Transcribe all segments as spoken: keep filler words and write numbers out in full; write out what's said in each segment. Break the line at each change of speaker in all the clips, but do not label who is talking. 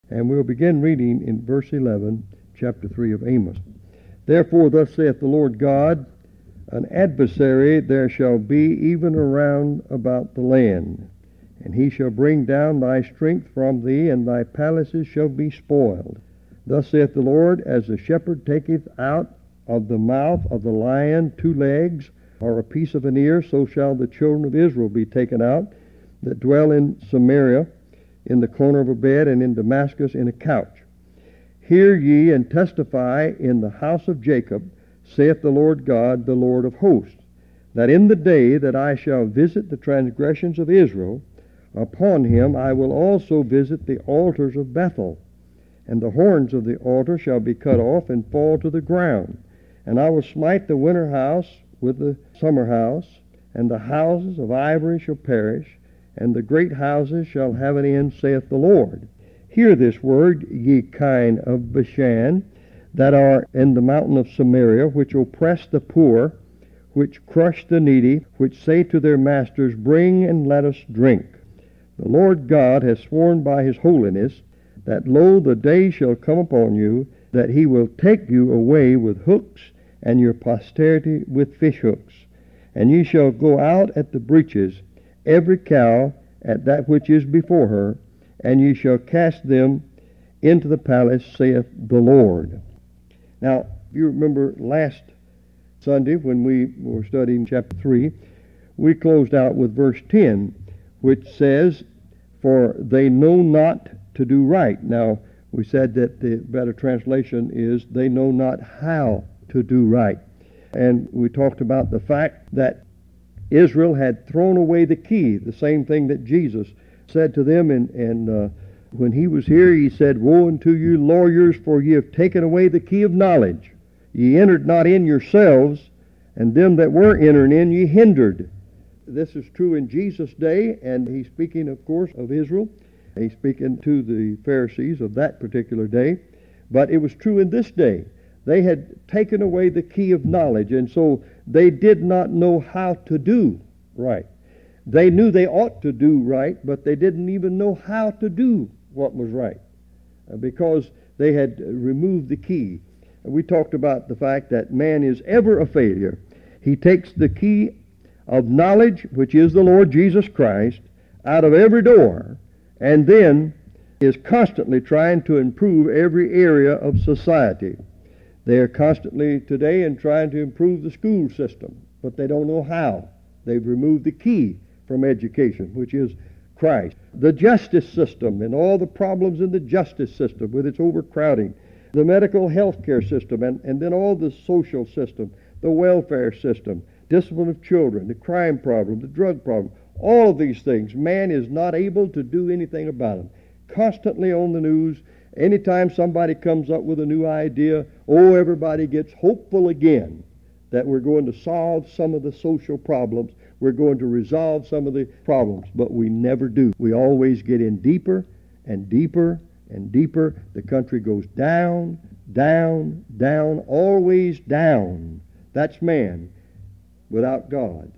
And we'll begin reading in verse eleven, chapter three of Amos. Therefore thus saith the Lord God, an adversary there shall be even around about the land, and he shall bring down thy strength from thee, and thy palaces shall be spoiled. Thus saith the Lord, as the shepherd taketh out of the mouth of the lion two legs, or a piece of an ear, so shall the children of Israel be taken out, that dwell in Samaria, in the corner of a bed, and in Damascus in a couch. Hear ye and testify in the house of Jacob, saith the Lord God, the Lord of hosts, that in the day that I shall visit the transgressions of Israel, upon him I will also visit the altars of Bethel, and the horns of the altar shall be cut off and fall to the ground. And I will smite the winter house with the summer house, and the houses of ivory shall perish, and the great houses shall have an end, saith the Lord. Hear this word, ye kine of Bashan, that are in the mountain of Samaria, which oppress the poor, which crush the needy, which say to their masters, bring and let us drink. The Lord God has sworn by his holiness, that lo, the day shall come upon you, that he will take you away with hooks, and your posterity with fish hooks. And ye shall go out at the breaches, every cow at that which is before her, and ye shall cast them into the palace, saith the Lord. Now, if you remember last Sunday when we were studying chapter three, we closed out with verse ten, which says, for they know not to do right. Now, we said that the better translation is, they know not how to do right. And we talked about the fact that Israel had thrown away the key, the same thing that Jesus said to them. And, and uh, when he was here, he said, woe unto you lawyers, for ye have taken away the key of knowledge. Ye entered not in yourselves, and them that were entering in ye hindered. This is true in Jesus' day, and he's speaking, of course, of Israel. He's speaking to the Pharisees of that particular day. But it was true in this day. They had taken away the key of knowledge, and so they did not know how to do right. They knew they ought to do right, but they didn't even know how to do what was right, uh, because they had removed the key. And we talked about the fact that man is ever a failure. He takes the key of knowledge, which is the Lord Jesus Christ, out of every door, and then is constantly trying to improve every area of society. They are constantly today in trying to improve the school system, but they don't know how. They've removed the key from education, which is Christ. The justice system and all the problems in the justice system with its overcrowding, the medical health care system, and, and then all the social system, the welfare system, discipline of children, the crime problem, the drug problem, all of these things, man is not able to do anything about them. Constantly on the news, anytime somebody comes up with a new idea, oh, everybody gets hopeful again that we're going to solve some of the social problems, we're going to resolve some of the problems, but we never do. We always get in deeper and deeper and deeper. The country goes down, down, down, always down. That's man without God.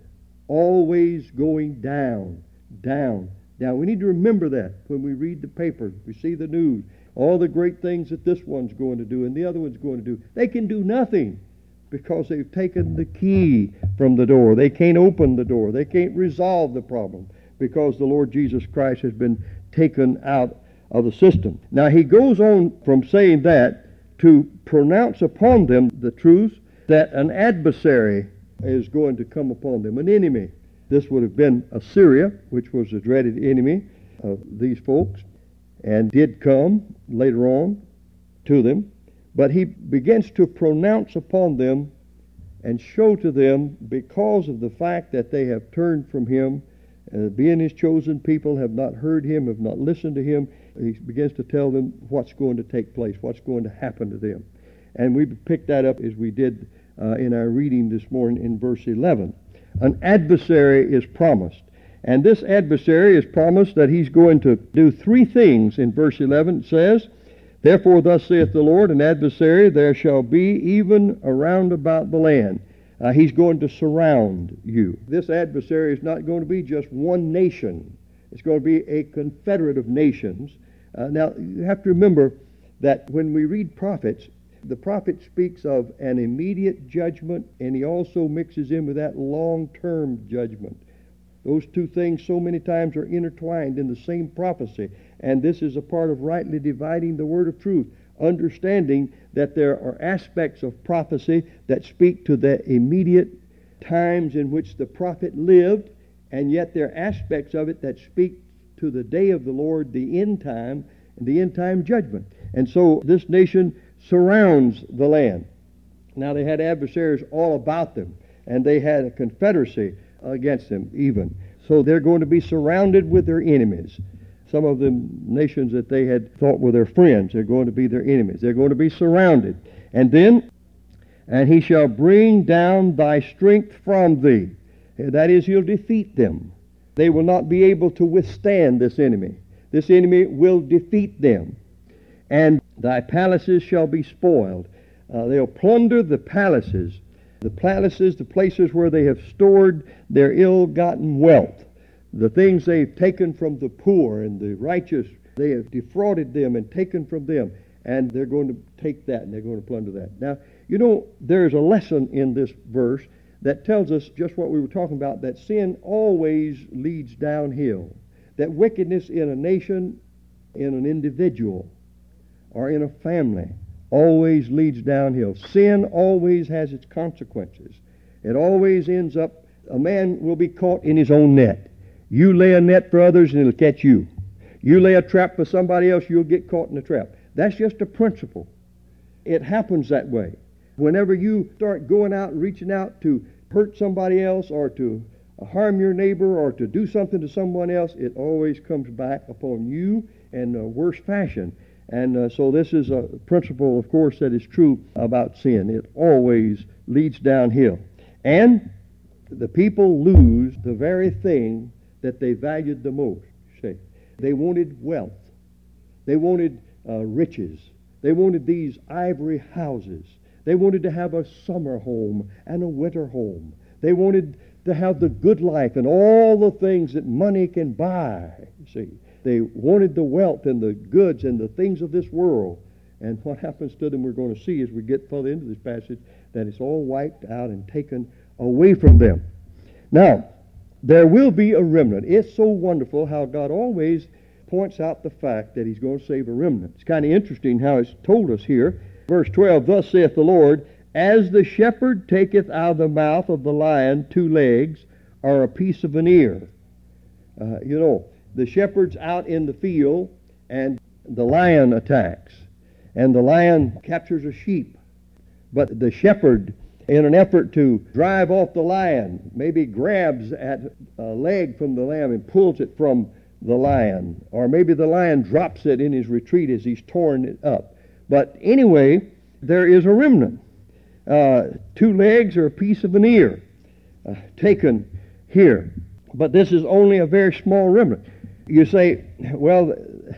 Always going down, down, down. We need to remember that when we read the papers, we see the news, all the great things that this one's going to do and the other one's going to do. They can do nothing because they've taken the key from the door. They can't open the door. They can't resolve the problem because the Lord Jesus Christ has been taken out of the system. Now, he goes on from saying that to pronounce upon them the truth that an adversary is going to come upon them, an enemy. This would have been Assyria, which was the dreaded enemy of these folks, and did come later on to them. But he begins to pronounce upon them and show to them, because of the fact that they have turned from him, uh, being his chosen people, have not heard him, have not listened to him, he begins to tell them what's going to take place, what's going to happen to them. And we picked that up as we did uh, in our reading this morning in verse eleven. An adversary is promised. And this adversary is promised that he's going to do three things. In verse eleven it says, therefore thus saith the Lord, an adversary there shall be even around about the land. Uh, he's going to surround you. This adversary is not going to be just one nation. It's going to be a confederate of nations Uh, now, you have to remember that when we read prophets, the prophet speaks of an immediate judgment, and he also mixes in with that long-term judgment. Those two things so many times are intertwined in the same prophecy, and this is a part of rightly dividing the word of truth, understanding that there are aspects of prophecy that speak to the immediate times in which the prophet lived, and yet there are aspects of it that speak to the day of the Lord, the end time, and the end time judgment. And so this nation surrounds the land. Now they had adversaries all about them, and they had a confederacy against them even. So they're going to be surrounded with their enemies. Some of the nations that they had thought were their friends are going to be their enemies. They're going to be surrounded. And then, and he shall bring down thy strength from thee. That is, he'll defeat them. They will not be able to withstand this enemy. This enemy will defeat them. And thy palaces shall be spoiled. Uh, they'll plunder the palaces. The palaces, the places where they have stored their ill-gotten wealth. The things they've taken from the poor and the righteous, they have defrauded them and taken from them. And they're going to take that and they're going to plunder that. Now, you know, there's a lesson in this verse that tells us just what we were talking about, that sin always leads downhill. That wickedness in a nation, in an individual, or in a family always leads downhill. Sin always has its consequences. It always ends up, a man will be caught in his own net. You lay a net for others and it'll catch you. You lay a trap for somebody else, you'll get caught in the trap. That's just a principle. It happens that way. Whenever you start going out and reaching out to hurt somebody else or to harm your neighbor or to do something to someone else, it always comes back upon you in a worse fashion. And uh, so this is a principle, of course, that is true about sin. It always leads downhill. And the people lose the very thing that they valued the most. See, they wanted wealth. They wanted uh, riches. They wanted these ivory houses. They wanted to have a summer home and a winter home. They wanted to have the good life and all the things that money can buy. See, they wanted the wealth and the goods and the things of this world. And what happens to them, we're going to see as we get further into this passage, that it's all wiped out and taken away from them. Now, there will be a remnant. It's so wonderful how God always points out the fact that he's going to save a remnant. It's kind of interesting how it's told us here. Verse twelve, thus saith the Lord, as the shepherd taketh out of the mouth of the lion two legs, or a piece of an ear. Uh, you know, the shepherd's out in the field, and the lion attacks. And the lion captures a sheep. But the shepherd, in an effort to drive off the lion, maybe grabs at a leg from the lamb and pulls it from the lion. Or maybe the lion drops it in his retreat as he's torn it up. But anyway, there is a remnant. Uh, two legs or a piece of an ear uh, taken here. But this is only a very small remnant. You say, well,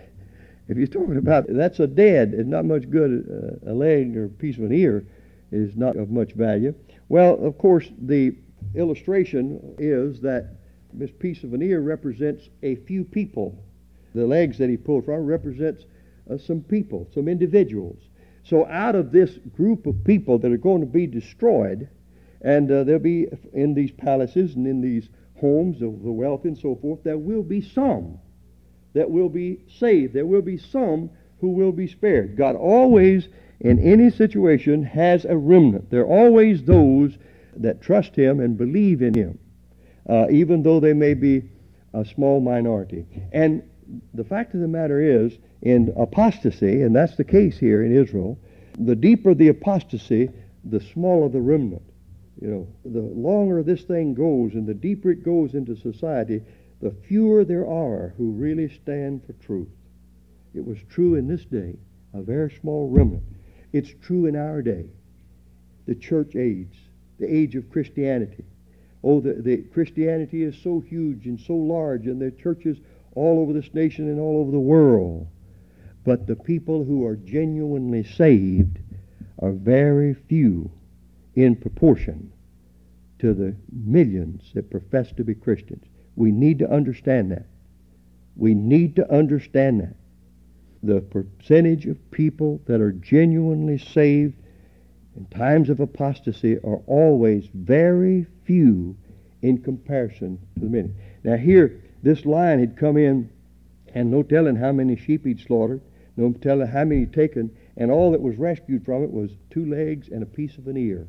if you're talking about that's a dead, it's not much good. Uh, a leg or a piece of an ear is not of much value. Well, of course, the illustration is that this piece of an ear represents a few people. The legs that he pulled from represents uh, some people, some individuals. So out of this group of people that are going to be destroyed, and uh, they'll be in these palaces and in these homes of the wealth and so forth, there will be some that will be saved. There will be some who will be spared. God always, in any situation, has a remnant. There are always those that trust him and believe in him, uh, even though they may be a small minority. And the fact of the matter is, in apostasy, and that's the case here in Israel, the deeper the apostasy, the smaller the remnant. You know, the longer this thing goes and the deeper it goes into society, the fewer there are who really stand for truth. It was true in this day, a very small remnant. It's true in our day, the church age, the age of Christianity. Oh, the, the Christianity is so huge and so large, and there are churches all over this nation and all over the world. But the people who are genuinely saved are very few in proportion to the millions that profess to be Christians. We need to understand that. We need to understand that. the percentage of people that are genuinely saved in times of apostasy are always very few in comparison to the many. Now here, this lion had come in, and no telling how many sheep he'd slaughtered, no telling how many he'd taken, and all that was rescued from it was two legs and a piece of an ear.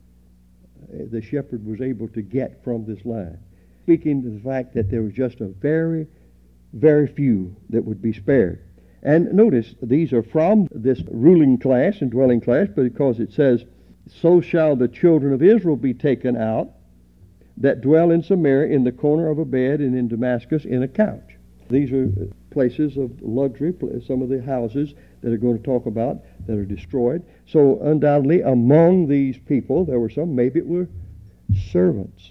The shepherd was able to get from this lion, speaking to the fact that there was just a very, very few that would be spared. And notice, these are from this ruling class and dwelling class, because it says, so shall the children of Israel be taken out that dwell in Samaria in the corner of a bed, and in Damascus in a couch. These are places of luxury, some of the houses that are going to talk about that are destroyed. So undoubtedly among these people there were some, maybe it were servants.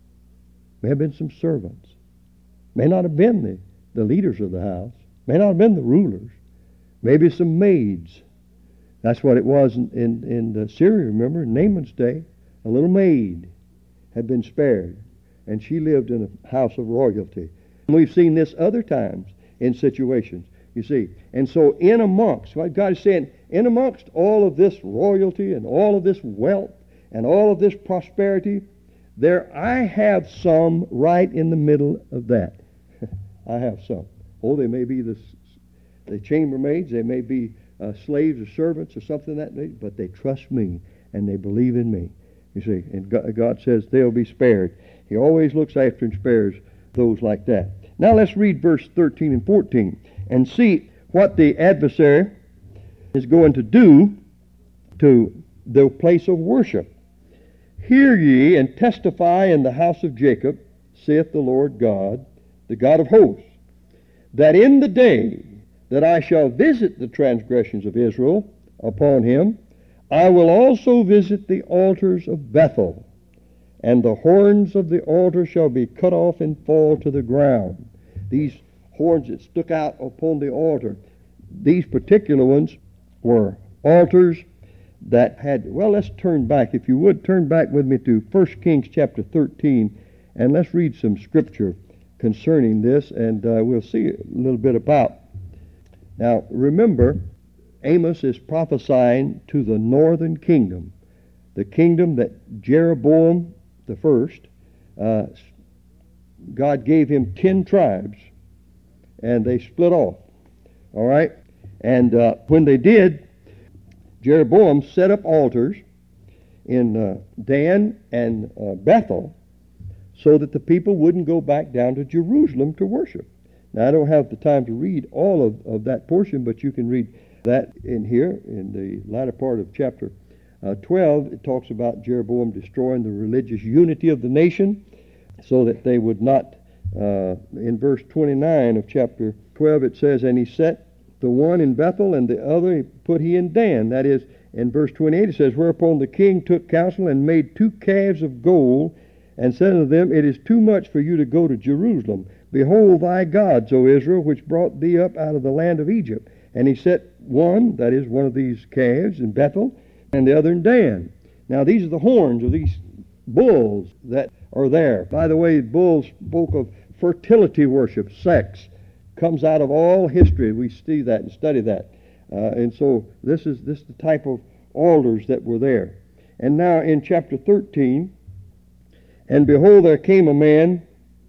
May have been some servants. May not have been the, the leaders of the house. May not have been the rulers. Maybe some maids. That's what it was in, in, in the Syria, remember, in Naaman's day. A little maid had been spared, and she lived in a house of royalty. And we've seen this other times in situations, you see. And so in amongst, what God is saying, in amongst all of this royalty and all of this wealth and all of this prosperity, there I have some right in the middle of that. I have some. Oh, they may be the, the chambermaids, they may be uh, slaves or servants or something like that, but they trust me and they believe in me. You see, and God, God says they'll be spared. He always looks after and spares those like that. Now let's read verse thirteen and fourteen and see what the adversary is going to do to the place of worship. Hear ye and testify in the house of Jacob, saith the Lord God, the God of hosts, that in the day that I shall visit the transgressions of Israel upon him, I will also visit the altars of Bethel, and the horns of the altar shall be cut off and fall to the ground. These horns that stuck out upon the altar, these particular ones were altars that had, well, let's turn back. If you would, turn back with me to First Kings chapter thirteen, and let's read some scripture concerning this, and uh, we'll see a little bit about. Now, remember, Amos is prophesying to the northern kingdom, the kingdom that Jeroboam the first, uh, God gave him ten tribes, and they split off. All right? And uh, when they did, Jeroboam set up altars in uh, Dan and uh, Bethel so that the people wouldn't go back down to Jerusalem to worship. Now, I don't have the time to read all of, of that portion, but you can read that in here in the latter part of chapter uh, twelve. It talks about Jeroboam destroying the religious unity of the nation so that they would not, uh, in verse twenty-nine of chapter twelve it says, and he set the one in Bethel and the other he put he in Dan. That is, in verse twenty-eight it says, whereupon the king took counsel and made two calves of gold, and said unto them, it is too much for you to go to Jerusalem. Behold thy gods, O Israel, which brought thee up out of the land of Egypt. And he set one, that is, one of these calves in Bethel, and the other in Dan. Now these are the horns of these bulls that are there. By the way, bulls spoke of fertility worship, sex. Comes out of all history. We see that and study that. Uh, and so this is this is the type of altars that were there. And now in chapter thirteen, and behold, there came a man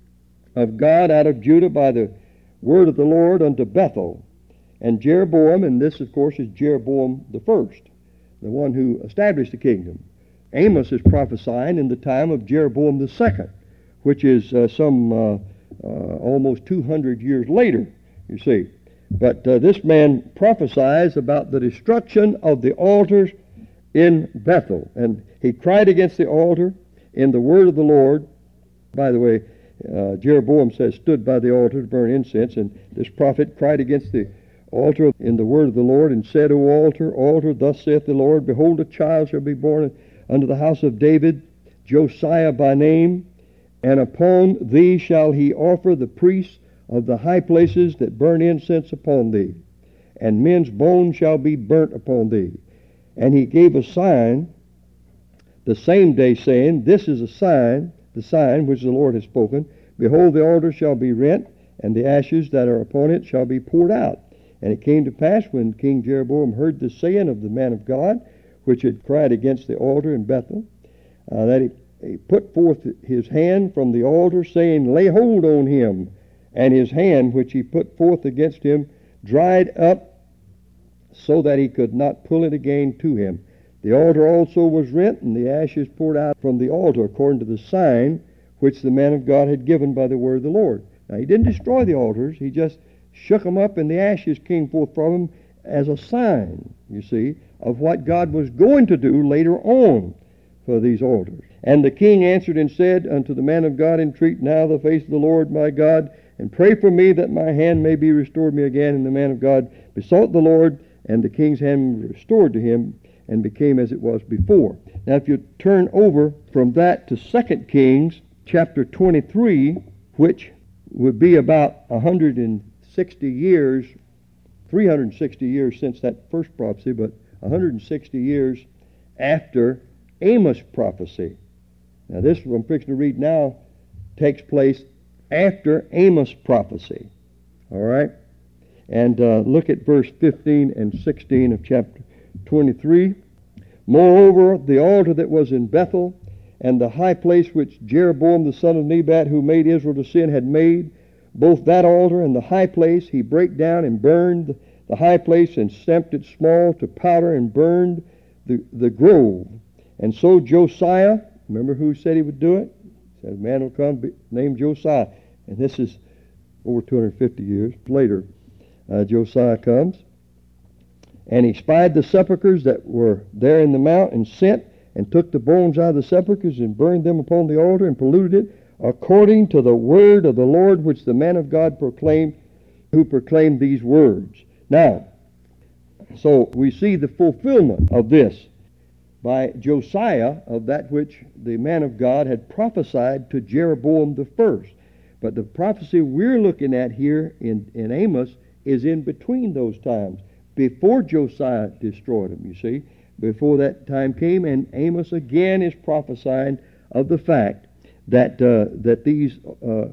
of God out of Judah by the word of the Lord unto Bethel. And Jeroboam, and this of course is Jeroboam the first, the one who established the kingdom. Amos is prophesying in the time of Jeroboam the second, which is uh, some uh, uh, almost two hundred years later, you see. But uh, this man prophesies about the destruction of the altars in Bethel. And he cried against the altar in the word of the Lord. By the way, uh, Jeroboam says, stood by the altar to burn incense, and this prophet cried against the altar in the word of the Lord, and said, O altar, altar, thus saith the Lord, behold, a child shall be born unto the house of David, Josiah by name, and upon thee shall he offer the priests of the high places that burn incense upon thee, and men's bones shall be burnt upon thee. And he gave a sign the same day, saying, this is a sign, the sign which the Lord has spoken. Behold, the altar shall be rent, and the ashes that are upon it shall be poured out. And it came to pass, when King Jeroboam heard the saying of the man of God, which had cried against the altar in Bethel, uh, that he, he put forth his hand from the altar, saying, Lay hold on him. And his hand, which he put forth against him, dried up, so that he could not pull it again to him. The altar also was rent, and the ashes poured out from the altar, according to the sign which the man of God had given by the word of the Lord. Now, he didn't destroy the altars. He just shook them up, and the ashes came forth from them as a sign, you see, of what God was going to do later on for these altars. And the king answered and said unto the man of God, Entreat now the face of the Lord my God, and pray for me that my hand may be restored me again. And the man of God besought the Lord, and the king's hand was restored to him, and became as it was before. Now, if you turn over from that to Second Kings chapter twenty-three, which would be about one hundred sixty years, three hundred sixty years since that first prophecy, but one hundred sixty years after Amos' prophecy. Now, this I'm fixing to read now takes place after Amos' prophecy. All right? And uh, look at verse fifteen and sixteen of chapter twenty-three. Moreover, the altar that was in Bethel, and the high place which Jeroboam the son of Nebat, who made Israel to sin, had made, both that altar and the high place he brake down and burned the high place, and stamped it small to powder, and burned the, the grove. And so Josiah, remember who said he would do it? He said, a man will come be, named Josiah. And this is over two hundred fifty years later. Uh, Josiah comes, and he spied the sepulchres that were there in the mount, and sent and took the bones out of the sepulchres, and burned them upon the altar, and polluted it, according to the word of the Lord, which the man of God proclaimed, who proclaimed these words. Now, so we see the fulfillment of this by Josiah, of that which the man of God had prophesied to Jeroboam the first. But the prophecy we're looking at here in, in Amos is in between those times, before Josiah destroyed them, you see, before that time came. And Amos again is prophesying of the fact that uh, that these uh,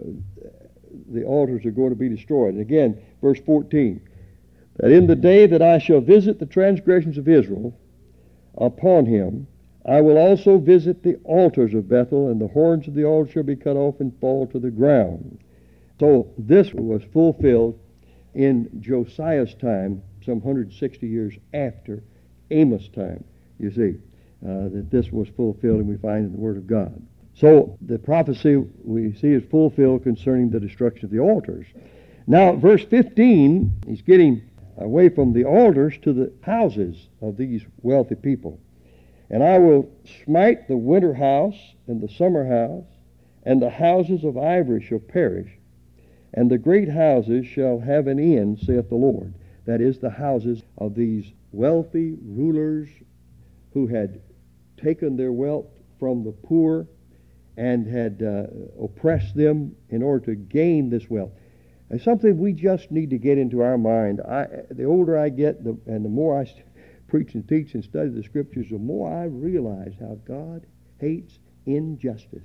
the altars are going to be destroyed. And again, verse fourteen, that in the day that I shall visit the transgressions of Israel upon him, I will also visit the altars of Bethel, and the horns of the altar shall be cut off and fall to the ground. So this was fulfilled in Josiah's time, some one hundred sixty years after Amos' time, you see, uh, that this was fulfilled, and we find in the Word of God. So the prophecy we see is fulfilled concerning the destruction of the altars. Now, verse fifteen, he's getting away from the altars to the houses of these wealthy people. And I will smite the winter house and the summer house, and the houses of ivory shall perish, and the great houses shall have an end, saith the Lord. That is, the houses of these wealthy rulers who had taken their wealth from the poor and had uh, oppressed them in order to gain this wealth. It's something we just need to get into our mind. I, the older I get, the, and the more I st- preach and teach and study the Scriptures, the more I realize how God hates injustice.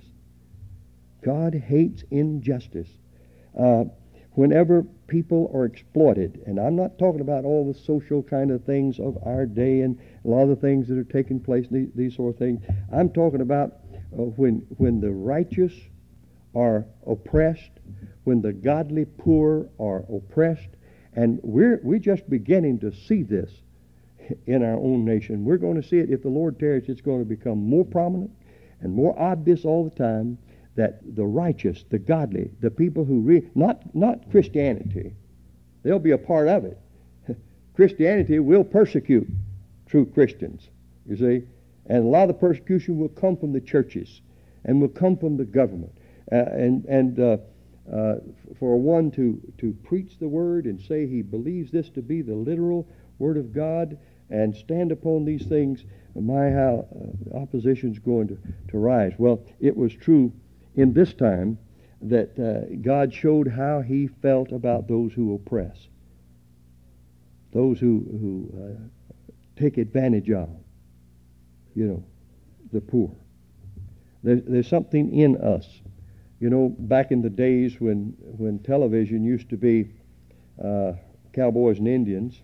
God hates injustice. Uh, whenever people are exploited, and I'm not talking about all the social kind of things of our day and a lot of the things that are taking place, these, these sort of things. I'm talking about uh, when when the righteous are oppressed, when the godly poor are oppressed, and we're we're just beginning to see this in our own nation. We're going to see it, if the Lord tarries. It's going to become more prominent and more obvious all the time that the righteous, the godly, the people who re- not not Christianity, they'll be a part of it. Christianity will persecute true Christians, you see, and a lot of the persecution will come from the churches and will come from the government. Uh, and and uh, uh, for one to to preach the word and say he believes this to be the literal word of God and stand upon these things, my how uh, opposition's going to to rise. Well, it was true in this time that uh, God showed how he felt about those who oppress, those who who uh, take advantage of, you know, the poor. There's, there's something in us. You know, back in the days when, when television used to be uh, cowboys and Indians,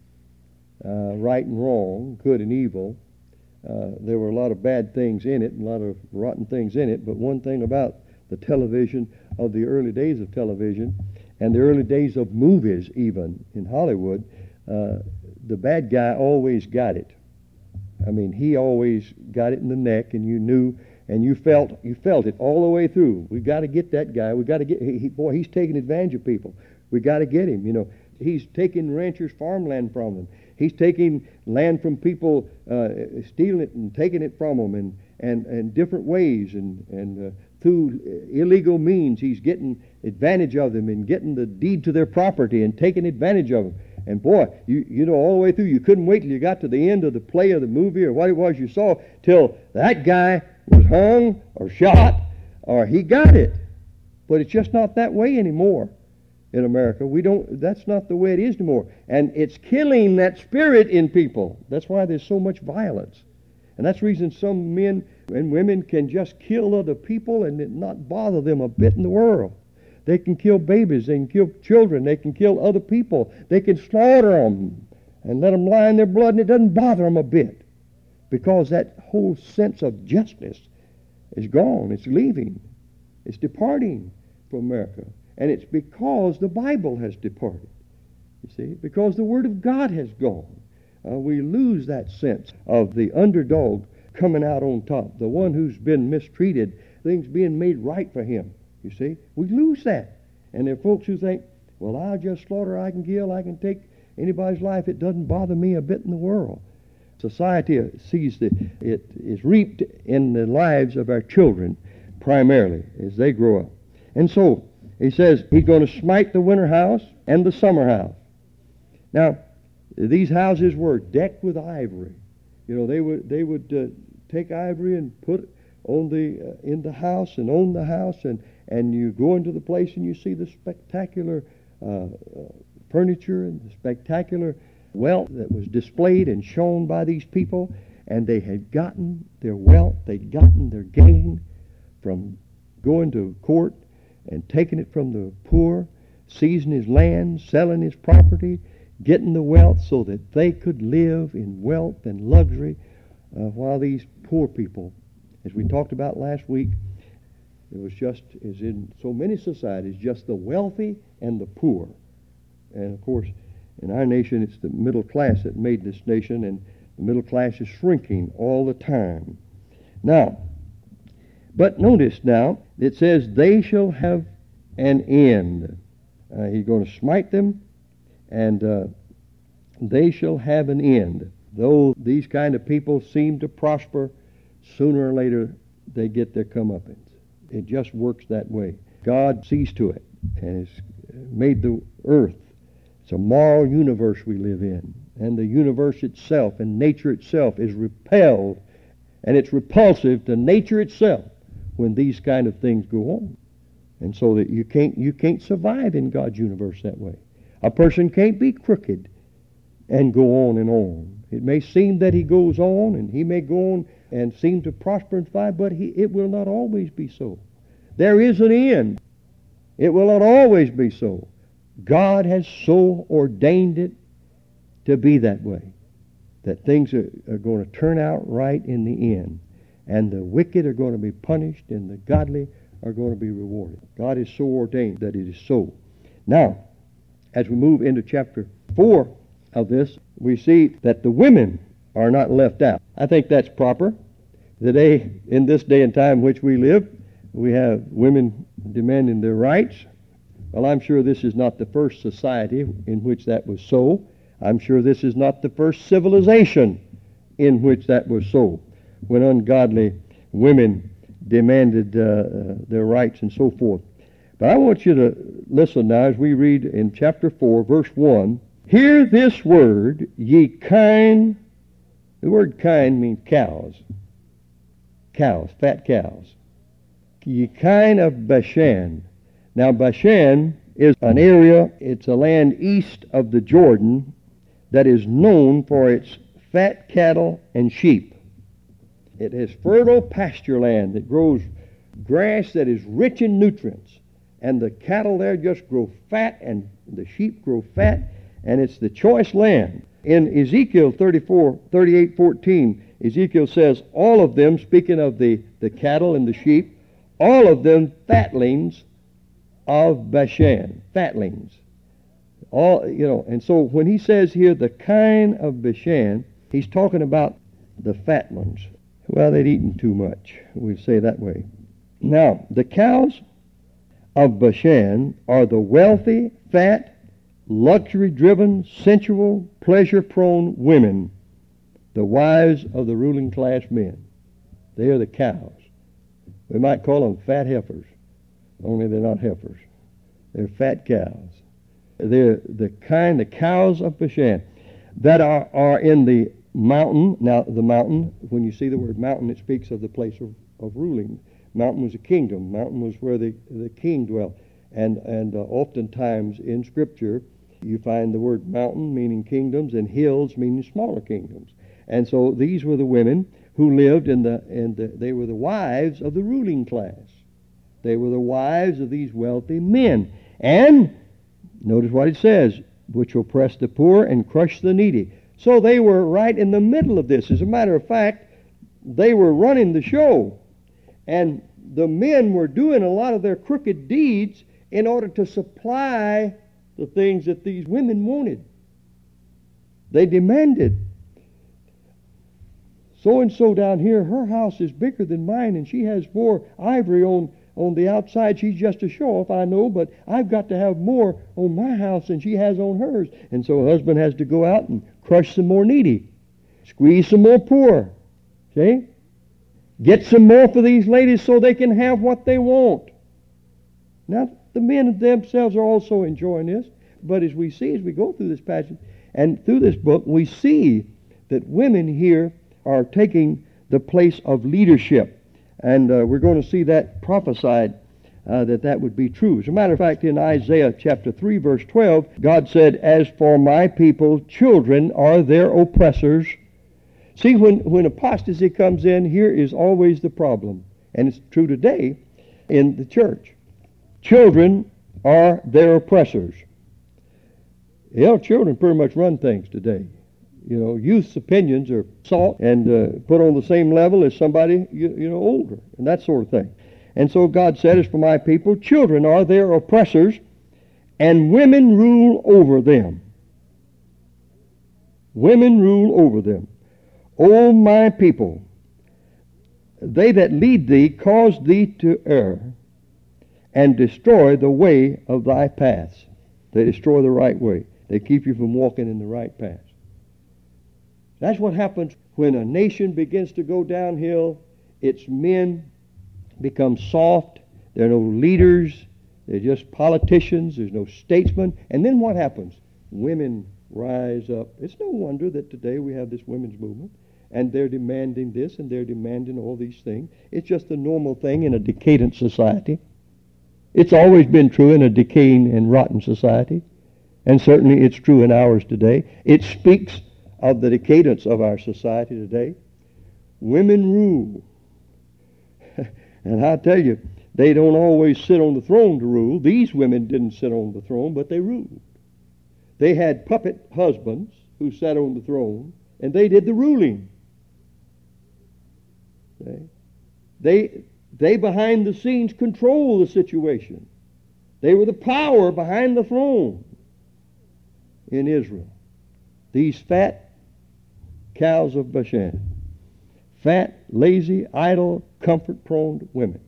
uh, right and wrong, good and evil. Uh, there were a lot of bad things in it and a lot of rotten things in it, but one thing about the television of the early days of television and the early days of movies even in Hollywood, uh, the bad guy always got it. I mean, he always got it in the neck, and you knew, and you felt you felt it all the way through. We got to get that guy. We got to get, he, he, boy, he's taking advantage of people. We got to get him, you know. He's taking ranchers' farmland from them. He's taking land from people, uh, stealing it and taking it from them, and and, and different ways, and and uh, through illegal means, he's getting advantage of them and getting the deed to their property and taking advantage of them. And boy, you you know, all the way through, you couldn't wait till you got to the end of the play of the movie or what it was you saw till that guy was hung or shot or he got it. But it's just not that way anymore. In America, we don't, that's not the way it is anymore. And it's killing that spirit in people. That's why there's so much violence. And that's the reason some men and women can just kill other people and it not bother them a bit in the world. They can kill babies, they can kill children, they can kill other people, they can slaughter them and let them lie in their blood, and it doesn't bother them a bit. Because that whole sense of justice is gone, it's leaving, it's departing from America. And it's because the Bible has departed, you see, because the Word of God has gone. Uh, we lose that sense of the underdog coming out on top, the one who's been mistreated, things being made right for him, you see. We lose that. And there are folks who think, well, I'll just slaughter, I can kill, I can take anybody's life. It doesn't bother me a bit in the world. Society sees that it is reaped in the lives of our children primarily as they grow up. And so, he says he's going to smite the winter house and the summer house. Now, these houses were decked with ivory. You know, they would they would uh, take ivory and put it on the uh, in the house and on the house, and and you go into the place and you see the spectacular uh, uh, furniture and the spectacular wealth that was displayed and shown by these people, and they had gotten their wealth, they'd gotten their gain from going to court and taking it from the poor, seizing his land, selling his property, getting the wealth so that they could live in wealth and luxury, uh, while these poor people, as we talked about last week, it was just, as in so many societies, just the wealthy and the poor. And of course, in our nation, it's the middle class that made this nation, and the middle class is shrinking all the time. Now, but notice now, it says, they shall have an end. Uh, he's going to smite them, and uh, they shall have an end. Though these kind of people seem to prosper, sooner or later they get their comeuppance. It just works that way. God sees to it, and has made the earth. It's a moral universe we live in, and the universe itself and nature itself is repelled, and it's repulsive to nature itself when these kind of things go on. And so that you can't you can't survive in God's universe that way. A person can't be crooked and go on and on. It may seem that he goes on, and he may go on and seem to prosper and thrive, but he, it will not always be so. There is an end. It will not always be so. God has so ordained it to be that way, that things are, are going to turn out right in the end. And the wicked are going to be punished, and the godly are going to be rewarded. God is so ordained that it is so. Now, as we move into chapter four of this, we see that the women are not left out. I think that's proper. Today, in this day and time in which we live, we have women demanding their rights. Well, I'm sure this is not the first society in which that was so. I'm sure this is not the first civilization in which that was so, when ungodly women demanded uh, uh, their rights and so forth. But I want you to listen now as we read in chapter four, verse one. Hear this word, ye kine. The word kine means cows. Cows, fat cows. Ye kine of Bashan. Now Bashan is an area, it's a land east of the Jordan that is known for its fat cattle and sheep. It has fertile pasture land that grows grass that is rich in nutrients. And the cattle there just grow fat, and the sheep grow fat, and it's the choice land. In Ezekiel thirty-four, thirty-eight, fourteen, Ezekiel says, all of them, speaking of the, the cattle and the sheep, all of them fatlings of Bashan, fatlings. All, you know, and so when he says here the kine of Bashan, he's talking about the fat ones. Well, they'd eaten too much, we say that way. Now, the cows of Bashan are the wealthy, fat, luxury-driven, sensual, pleasure-prone women, the wives of the ruling class men. They are the cows. We might call them fat heifers, only they're not heifers. They're fat cows. They're the kind, the cows of Bashan that are, are in the mountain. Now, the mountain, when you see the word mountain, it speaks of the place of, of ruling. Mountain was a kingdom. Mountain was where the, the king dwelt. And, and uh, oftentimes in Scripture, you find the word mountain meaning kingdoms and hills meaning smaller kingdoms. And so these were the women who lived in the, in the, they were the wives of the ruling class. They were the wives of these wealthy men. And notice what it says, which will oppress the poor and crush the needy. So they were right in the middle of this. As a matter of fact, they were running the show. And the men were doing a lot of their crooked deeds in order to supply the things that these women wanted. They demanded. So-and-so down here, her house is bigger than mine, and she has more ivory on, on the outside. She's just a show-off, I know, but I've got to have more on my house than she has on hers. And so a husband has to go out and crush some more needy, squeeze some more poor, see? Get some more for these ladies so they can have what they want. Now, the men themselves are also enjoying this, but as we see, as we go through this passage and through this book, we see that women here are taking the place of leadership. And uh, we're going to see that prophesied, uh, that that would be true. As a matter of fact, in Isaiah chapter three, verse twelve, God said, as for my people, children are their oppressors. See, when, when apostasy comes in, here is always the problem. And it's true today in the church. Children are their oppressors. You know, children pretty much run things today. You know, youth's opinions are sought and uh, put on the same level as somebody, you, you know, older, and that sort of thing. And so God said, as for my people, children are their oppressors, and women rule over them. Women rule over them. O my people, they that lead thee cause thee to err, and destroy the way of thy paths. They destroy the right way. They keep you from walking in the right path. That's what happens when a nation begins to go downhill. Its men become soft. There are no leaders. They're just politicians. There's no statesmen. And then what happens? Women rise up. It's no wonder that today we have this women's movement, and they're demanding this, and they're demanding all these things. It's just a normal thing in a decadent society. It's always been true in a decaying and rotten society, and certainly it's true in ours today. It speaks of the decadence of our society today. Women rule. And I tell you, they don't always sit on the throne to rule. These women didn't sit on the throne, but they ruled. They had puppet husbands who sat on the throne, and they did the ruling. They, they, they behind the scenes control the situation. They were the power behind the throne in Israel. These fat cows of Bashan. Fat, lazy, idle, comfort-prone women.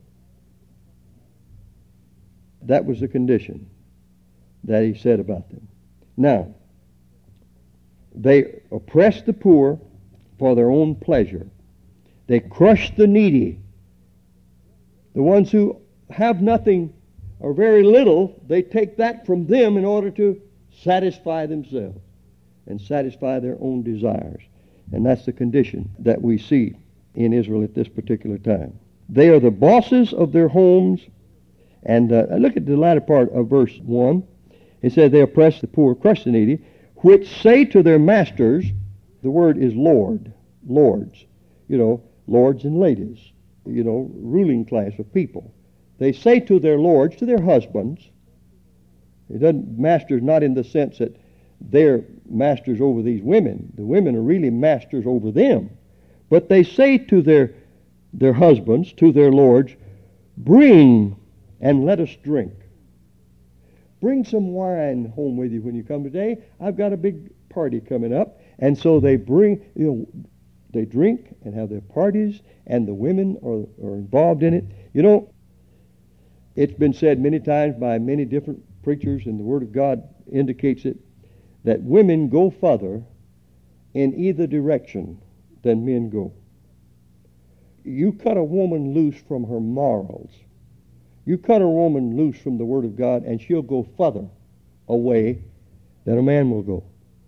That was the condition that he said about them. Now, they oppress the poor for their own pleasure. They crush the needy. The ones who have nothing or very little, they take that from them in order to satisfy themselves and satisfy their own desires. And that's the condition that we see in Israel at this particular time. They are the bosses of their homes. And uh, look at the latter part of verse one. It says, they oppress the poor, crush the needy, which say to their masters, the word is Lord, lords, you know, lords and ladies, you know, ruling class of people. They say to their lords, to their husbands, it doesn't, masters not in the sense that they're masters over these women. The women are really masters over them. But they say to their, their husbands, to their lords, bring and let us drink. Bring some wine home with you when you come today. I've got a big party coming up. And so they bring, you know, they drink and have their parties, and the women are, are involved in it. You know, it's been said many times by many different preachers, and the Word of God indicates it, that women go further in either direction than men go. You cut a woman loose from her morals. You cut a woman loose from the Word of God, and she'll go further away than a man will go.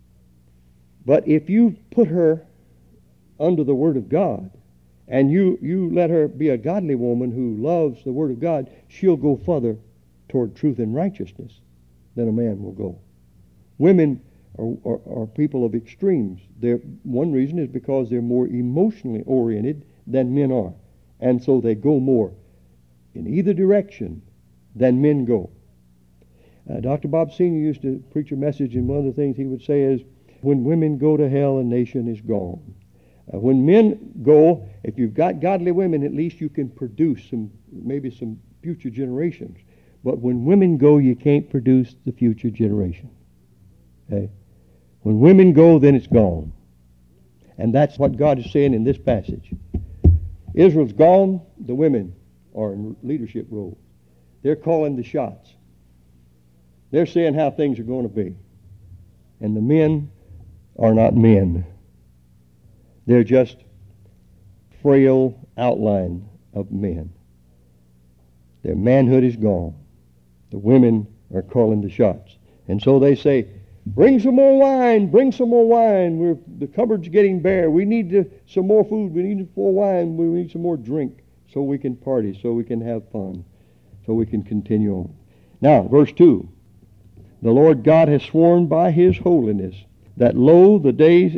But if you put her under the Word of God, and you, you let her be a godly woman who loves the Word of God, she'll go further toward truth and righteousness than a man will go. Women are, are, are people of extremes. They're, one reason is because they're more emotionally oriented than men are. And so they go more in either direction than men go. Uh, Doctor Bob Senior used to preach a message, and one of the things he would say is, when women go to hell, a nation is gone. Uh, when men go, if you've got godly women, at least you can produce some, maybe some future generations. But when women go, you can't produce the future generation. Okay? When women go, then it's gone. And that's what God is saying in this passage. Israel's gone, the women are in leadership roles. They're calling the shots. They're saying how things are going to be. And the men are not men. They're just frail outline of men. Their manhood is gone. The women are calling the shots. And so they say, bring some more wine, bring some more wine. We're, the cupboard's getting bare. We need to, some more food. We need more wine. We need some more drink so we can party, so we can have fun, so we can continue on. Now, verse two. The Lord God has sworn by His holiness that lo, the days...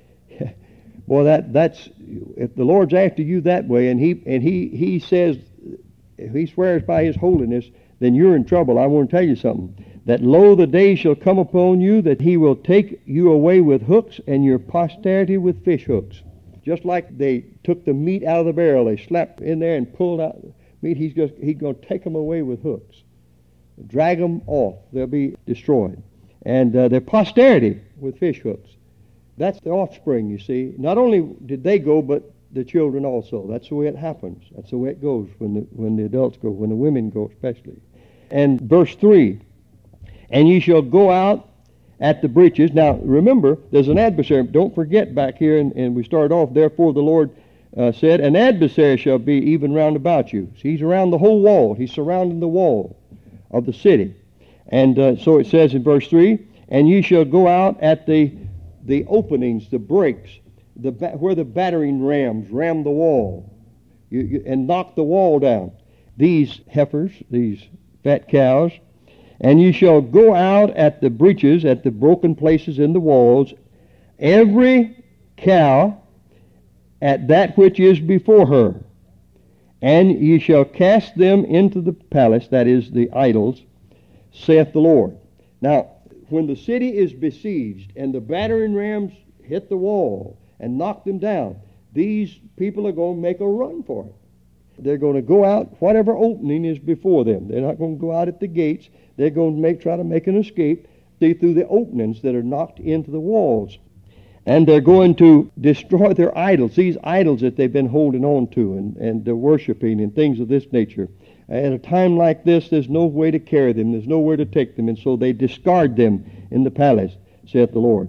Boy, that that's if the Lord's after you that way, and he and he he says, if He swears by His holiness, then you're in trouble. I want to tell you something. That lo, the day shall come upon you that He will take you away with hooks, and your posterity with fish hooks. Just like they took the meat out of the barrel, they slapped in there and pulled out the meat. He's just He's going to take them away with hooks, drag them off. They'll be destroyed, and uh, their posterity with fish hooks. That's the offspring, you see. Not only did they go, but the children also. That's the way it happens. That's the way it goes when the, when the adults go, when the women go especially. And verse three, and ye shall go out at the breaches. Now, remember, there's an adversary. Don't forget back here, and, and we start off, therefore the Lord uh, said, an adversary shall be even round about you. So He's around the whole wall. He's surrounding the wall of the city. And uh, so it says in verse three, and ye shall go out at the the openings, the breaks, the ba- where the battering rams ram the wall you, you, and knock the wall down. These heifers, these fat cows, and you shall go out at the breaches, at the broken places in the walls, every cow at that which is before her, and ye shall cast them into the palace, that is, the idols, saith the Lord. Now, when the city is besieged and the battering rams hit the wall and knock them down, these people are going to make a run for it. They're going to go out whatever opening is before them. They're not going to go out at the gates. They're going to make try to make an escape see through the openings that are knocked into the walls. And they're going to destroy their idols, these idols that they've been holding on to and, and they're worshiping and things of this nature. At a time like this, there's no way to carry them. There's nowhere to take them. And so they discard them in the palace, saith the Lord.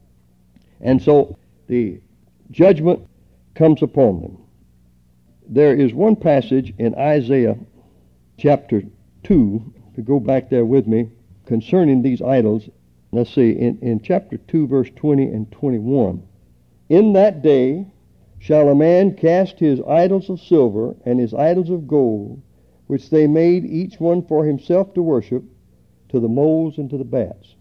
And so the judgment comes upon them. There is one passage in Isaiah chapter two, if you go back there with me, concerning these idols. Let's see, in, in chapter two, verse twenty and twenty-one. In that day shall a man cast his idols of silver and his idols of gold, which they made each one for himself to worship, to the moles and to the bats.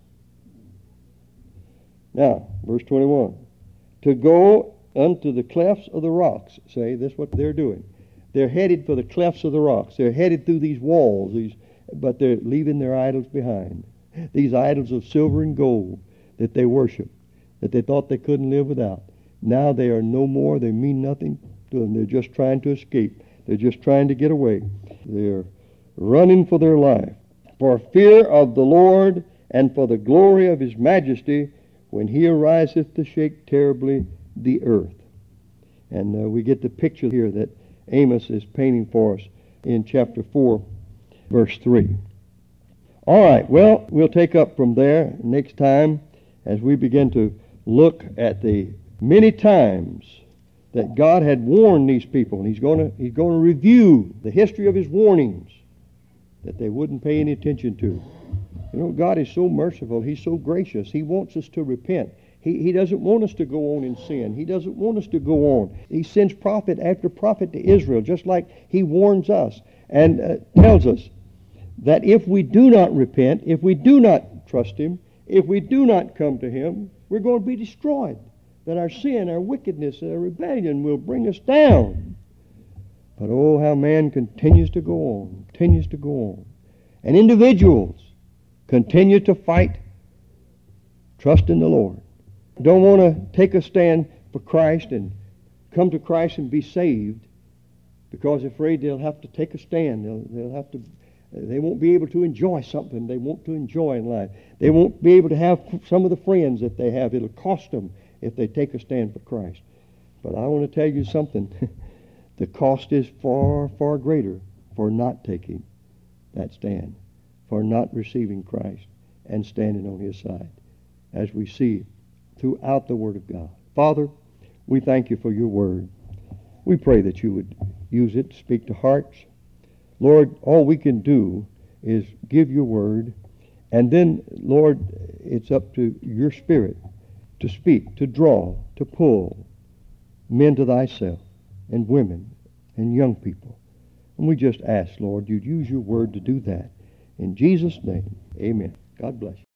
Now, verse twenty-one. To go unto the clefts of the rocks. Say, that's what they're doing. They're headed for the clefts of the rocks. They're headed through these walls, these, but they're leaving their idols behind. These idols of silver and gold. that they worship, that they thought they couldn't live without. Now they are no more. They mean nothing to them. They're just trying to escape. They're just trying to get away. They're running for their life. For fear of the Lord and for the glory of his majesty, when he ariseth to shake terribly the earth. And uh, we get the picture here that Amos is painting for us in chapter four, verse three. All right, well, we'll take up from there next time as we begin to look at the many times that God had warned these people, and he's going to he's going to review the history of his warnings that they wouldn't pay any attention to. You know, God is so merciful. He's so gracious. He wants us to repent. He, he doesn't want us to go on in sin. He doesn't want us to go on. He sends prophet after prophet to Israel, just like he warns us and uh, tells us that if we do not repent, if we do not trust him, if we do not come to him, we're going to be destroyed. That our sin, our wickedness, our rebellion will bring us down. But oh, how man continues to go on, continues to go on. And individuals continue to fight, trust in the Lord. Don't want to take a stand for Christ and come to Christ and be saved because they're afraid they'll have to take a stand. They'll, they'll have to. They won't be able to enjoy something they want to enjoy in life. They won't be able to have some of the friends that they have. It'll cost them if they take a stand for Christ. But I want to tell you something. The cost is far, far greater for not taking that stand, for not receiving Christ and standing on his side, as we see throughout the Word of God. Father, we thank you for your Word. We pray that you would use it to speak to hearts. Lord, all we can do is give your Word, and then, Lord, it's up to your Spirit to speak, to draw, to pull men to thyself, and women, and young people. And we just ask, Lord, you'd use your Word to do that. In Jesus' name, amen. God bless you.